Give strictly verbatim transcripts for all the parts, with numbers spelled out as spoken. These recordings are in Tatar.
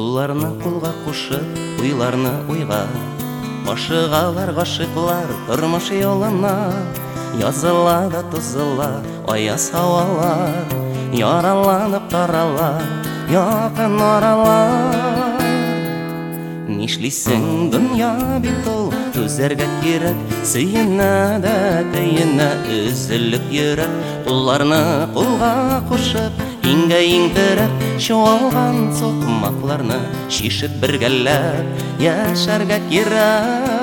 Кулларны кулга кушып, уйларны уйга ашыгалар гашыклар тормыш юлына. Языла да тузыла аяз һавалар, яраланып таралар якын аралар. Нишлисең, дөнья бит ул, түзәргә кирәк, сөенә дә тәенә өзелеп йөрәк. Кулларны кулга кушып, иңгә иңдереп, чуалган сукмакларны шишеп бергәләп яшәргә кирәк.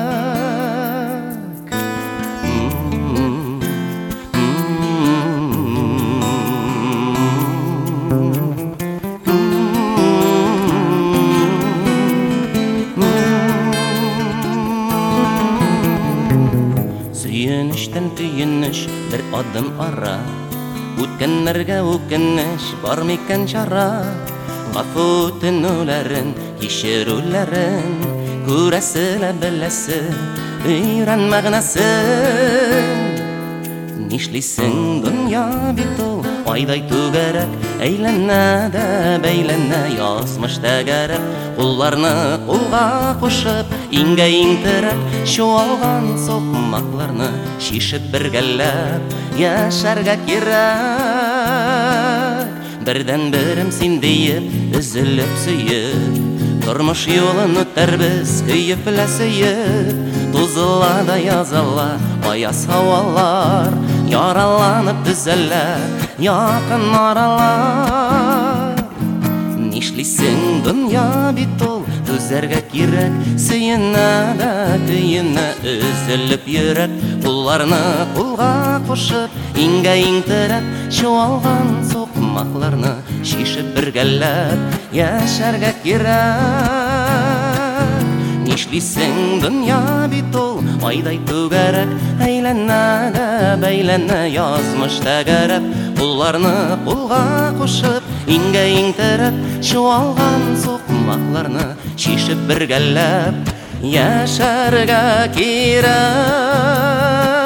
Сөенештән төенеш бер адым ара, үткәннәргә үкенеш бар микән чара. Гафу үтенүләрен, кичерүләрен күрәсе лә беләсе, өйрән мәгънәсен. Нишлисең, дөнья бит ул, айдай түгәрәк, әйләнә дә бәйләнә язмыш тәгәрәк. Кулларны кулга кушып, иңгә иңтерәп, чуалган сукмакларны шишеп бергәләп яшәргә кирәк. Бердән берем син диеп, өзелеп сөеп, тормыш юлын үтәрбез көеп белә сөеп. Тузыла да языла аяз һавалар, яраланып төзәләр якын аралар. Нишлисең, дөнья бит ул, түзәргә кирәк, сөенә дә көенә өзелеп йөрәк. Кулларны кулга кушып, иңгә иңтерәп, чуалган сукмакларны шишеп бергәләп яшәргә кирәк. Нишлисең, дөнья бит ул, айдай түгәрәк, әйләнә дә бәйләнә язмыш тәгәрәп. Кулларны кулга кушып, иңгә иңтерәп, чуалган сукмакларны шишеп бергәләп яшәргә кирәк.